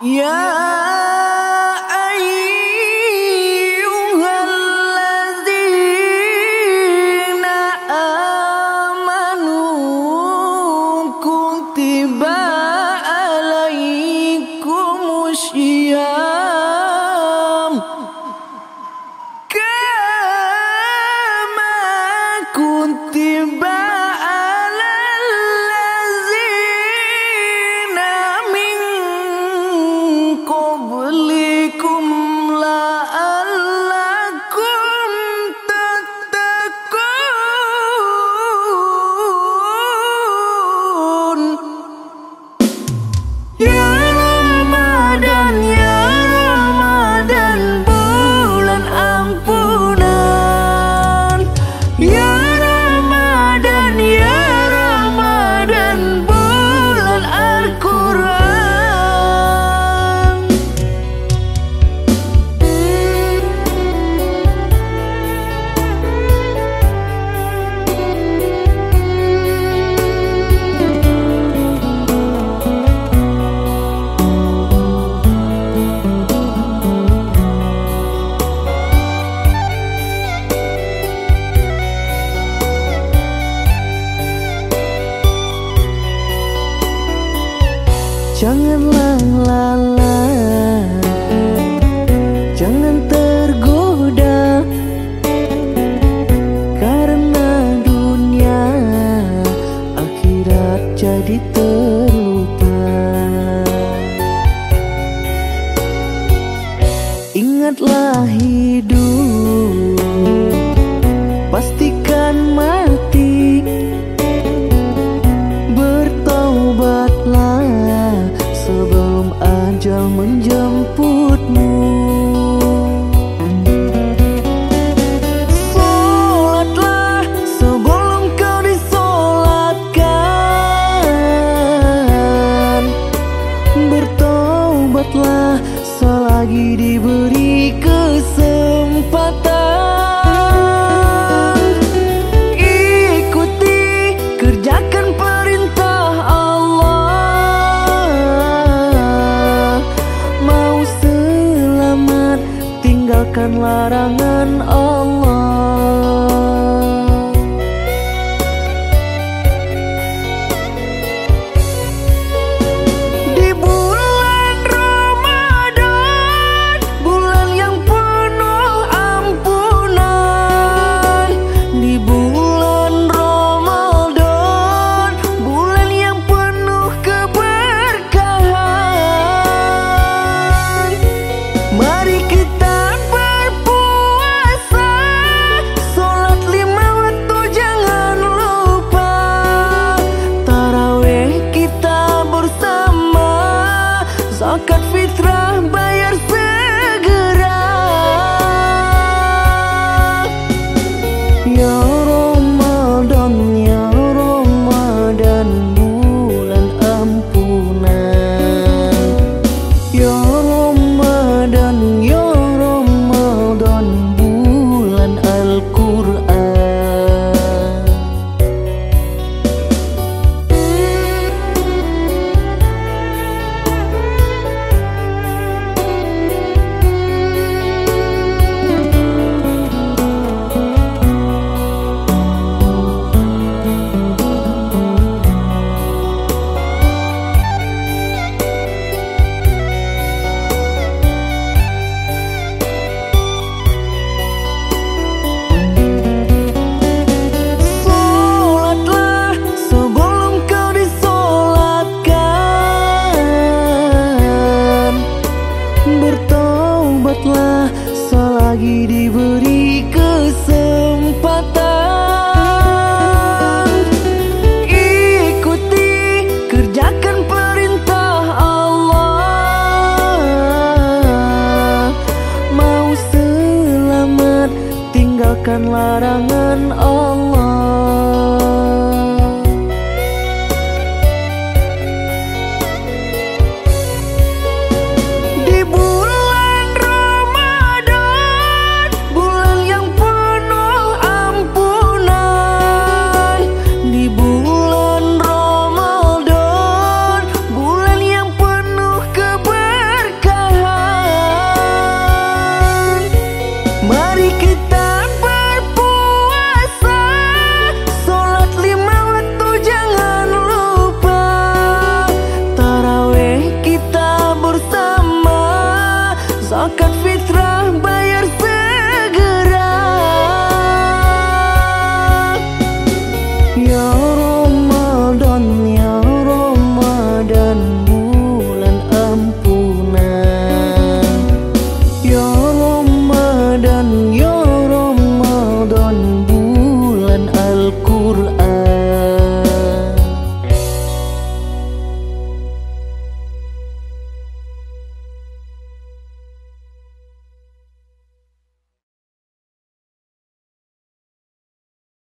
Ya ayyuhalladzina amanu kutiba alaikumusyyam kama kutiba qablikum la'allakum tattaqun. Ya Ramadan, ya Ramadan, bulan ampunan. Ya Ramadan, ya Ramadan, bulan Al-Quran. Janganlah lalai, jangan tergoda, karena dunia akhirat jadi terlupa. Ingatlah hidup, pastikan mati. Bertaubatlah sebelum ajal menjemputmu. Sholatlah sebelum kau disolatkan. Bertaubatlah selagi diberi kesempatan. Ikuti, kerjakan perintah Allah. Mau selamat, tinggalkan larangan Allah. Di bulan Ramadan, bulan yang penuh ampunan. Di bulan Ramadan, bulan yang penuh keberkahan. Mari kita berpuasa, sholat 5 waktu jangan lupa. Tarawih kita bersama, zakat fitrah bayar segera. Ya Ramadan, ya Ramadan, bulan ampunan. Ya Ramadan, ya Ramadan, bulan Al-Quran. Sholatlah sebelum kau disolatkan. Bertaubatlah selagi diberi kesempatan. Ikuti, kerjakan perintah Allah. Mau selamat, tinggalkan larangan